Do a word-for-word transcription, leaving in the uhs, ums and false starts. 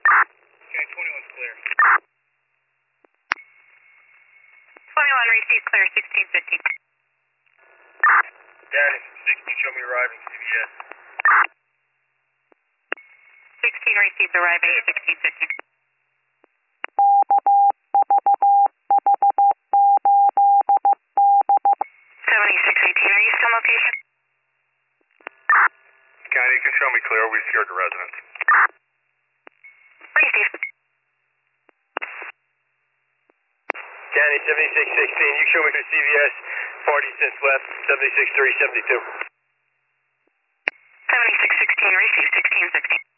Okay, twenty-one's clear. twenty-one, receive clear, sixteen fifty. Danny, sixteen, show me arriving, C V S. sixteen, receive arriving at sixteen fifty. seventy-six eighteen, are you still in location? County, you can show me clear. We secured the residence. Receive. County, seventy-six sixteen, you show me the C V S. forty cents left, seventy-six three seventy-two. seventy-six sixteen, receive sixteen fifty.